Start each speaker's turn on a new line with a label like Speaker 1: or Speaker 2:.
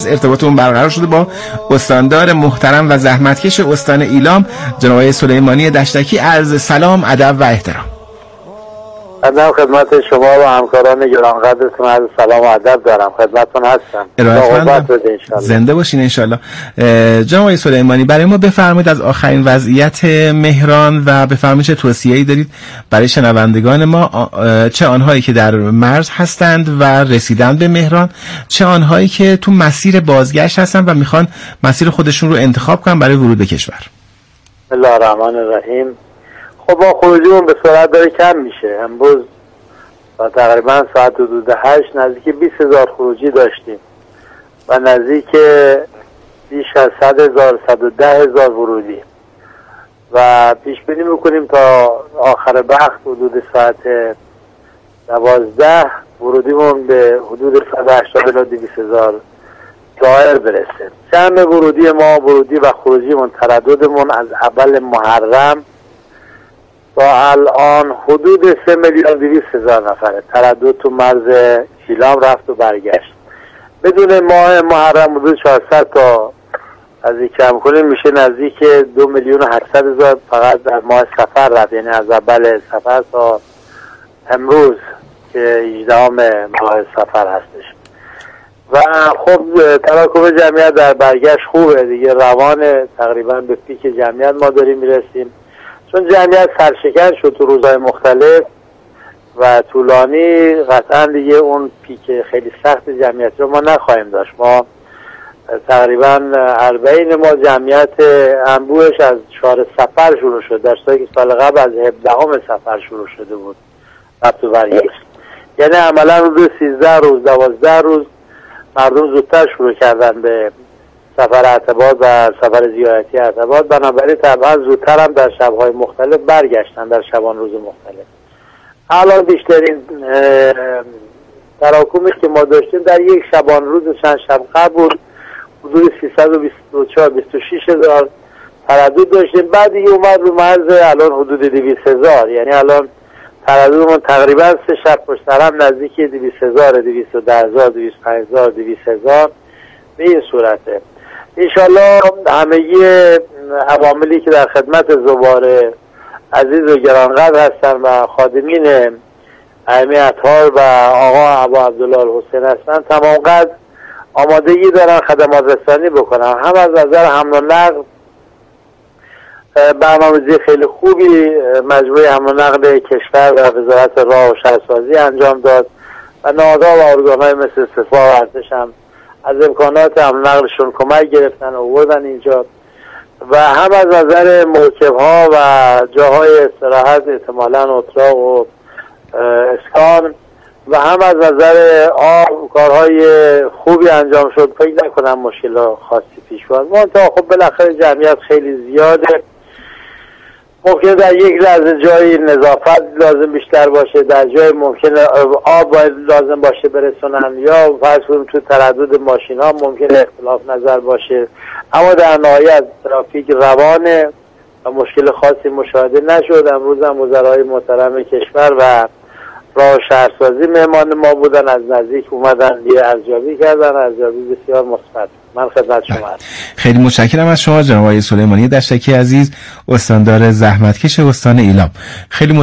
Speaker 1: ارتباطمون برقرار شده با استاندار محترم و زحمتکش استان ایلام جناب آقای سلیمانی دشتکی. عرض سلام، ادب و احترام.
Speaker 2: ادب خدمت شما و همکاران گرانقدرتون. عرض سلام و ادب دارم، خدمتتون هستم.
Speaker 1: زنده باشین انشالله. جناب آقای سلیمانی، برای ما بفرمایید از آخرین وضعیت مهران و بفرمایید چه توصیه‌ای دارید برای شنوندگان ما، چه آنهایی که در مرز هستند و رسیدند به مهران، چه آنهایی که تو مسیر بازگشت هستند و میخوان مسیر خودشون رو انتخاب کنن برای ورود به کشور.
Speaker 2: بسم الله الرحمن الرحیم. خب با خروجیمون به سرعت داره کم میشه. امروز تقریبا ساعت حدود 8 نزدیک 20,000 خروجی داشتیم و نزدیک بیش از 100,000 110,000 ورودی و پیش بینی میکنیم تا آخر وقت حدود ساعت 12 ورودیمون به حدود 180 الی 200,000 دائر برسه. جمع ورودی ما، ورودی و خروجیمون، ترددمون از اول محرم تا الان حدود 3,200,000 نفره. تردد تو مرز ایلام رفت و برگشت. بدون ماه محرم حدود 400 تا از این کم کنیم میشه نزدیک 2,800,000 فقط در ماه سفر رفت، یعنی از اول سفر تا امروز که 18 ماه سفر هستش. و خب تراکم جمعیت در برگشت خوبه دیگه، روان تقریبا به پیک جمعیت ما داریم میرسیم، چون جمعیت سرشکن شد تو روزهای مختلف و طولانی. قطعا دیگه اون پیک خیلی سخت جمعیت رو ما نخواهیم داشت. ما تقریبا 40 ما جمعیت انبوهش از 4 سفر شروع شد، در صورتی که سال قبل از 17 سفر شروع شده بود رفت و برگشت. یعنی عملا روز 13 روز 12 روز مردم زودتر شروع کردن به سفر اعتبار و سفر زیارتی اعتبار، بنابراین طبعا زودتر هم در شب‌های مختلف برگشتن، در شبان روز مختلف. الان بیشترین تراکمی که ما داشتیم در یک شبان روز چند شب قبل بود، حدود 324-26,000 تردد داشتیم. بعد دیگه اومد رو مرز الان حدود 200,000، یعنی الان ترددمون تقریبا 3 شب پشت سر هم نزدیک 200,000 210,000 205,000 200,000 به این صورته. انشالله همگی عواملی که در خدمت زوار عزیز و گرانقدر هستن و خادمین ائمه اطهار و آقا ابا عبدالله الحسین هستن تمام قد آمادگی دارن خدمات رسانی بکنن. هم از نظر حمل و نقل برنامه‌ریزی خیلی خوبی مجموعه حمل و نقل کشور و وزارت راه و شهرسازی انجام داد و نهادها و ارگان‌های مثل سپاه و ارتش هم از امکانات حمل و نقلشون کمک گرفتن و آوردن اینجا، و هم از نظر موکب‌ها و جاهای استراحت احتمالاً اتراق و اسکان و هم از نظر آب کارهای خوبی انجام شد. فکر نکنم مشکل خاصی پیش بیاد. منتها خب بالاخره جمعیت خیلی زیاده، ممکنه در یک لحظه جای نظافت لازم بیشتر باشه، در جای ممکنه آب باید لازم باشه برسونن، یا فرض کنیم تو تردد ماشین ها ممکنه اختلاف نظر باشه، اما در نهایت ترافیک روانه و مشکل خاصی مشاهده نشد. امروز هم وزرای محترم کشور و راه و شهرسازی مهمان ما بودن، از نزدیک اومدن یه ارزیابی کردن، ارزیابی بسیار مثبت. من خدمت شما هستم.
Speaker 1: خیلی متشکرم از شما جناب آقای سلیمانی دشتکی عزیز، استاندار زحمتکش استان ایلام. خیلی